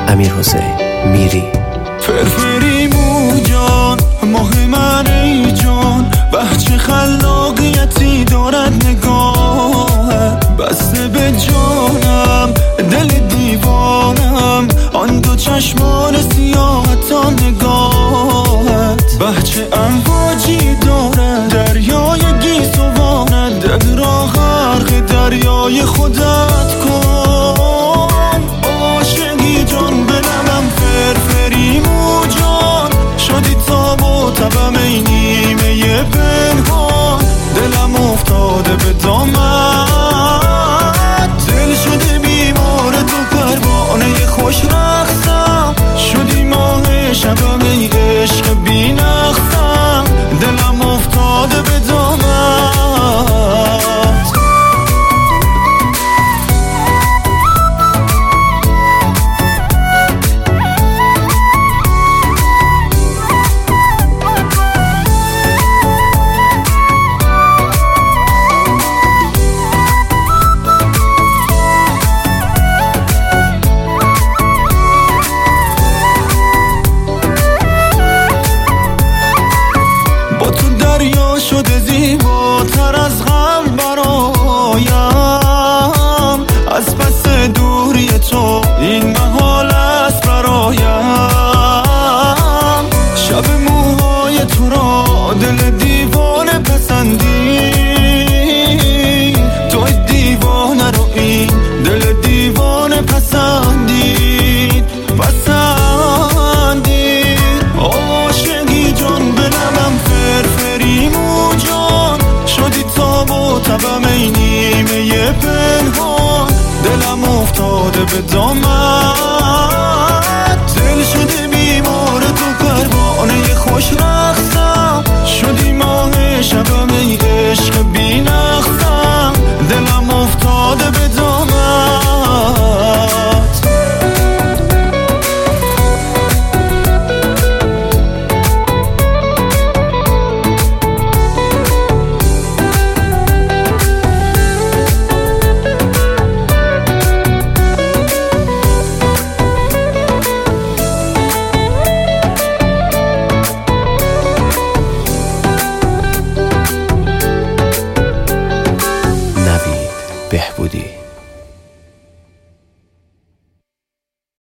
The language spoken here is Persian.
امیرحسین میری. فرفری مو جان ماه من ای جان، بچه خلاقیتی دارد نگاهت، بسته به جانم دل دیوانم، آن دو چشمان سیاهت تا نگاهت، بچه امواجی دارد دریای گیسوانت، دل را غرق دریای خودت کن، عاشقی جان به لبم فرفری مو جان، شدی تاب و تبم ای نیمه پنهان، دلم افتاده به دامت، دل شده بیمار تو پروانه خوش رقصم، شدی ماه شبم ای عشق بی نقصم، دلم افتاده به دامت. شده زیباتر از غم برایم، از پس دوری تو این محال است برایم، شب موهای تو را دل دیوانه پسندی، توی دیوانه رو این دل دیوانه پسندید، عاشقی جان به لبم فرفری مو جان، شدی تاب و تبم ای نیمه پنهان، دلم افتاده به دامت، دل شده بیمار تو پروانه خوش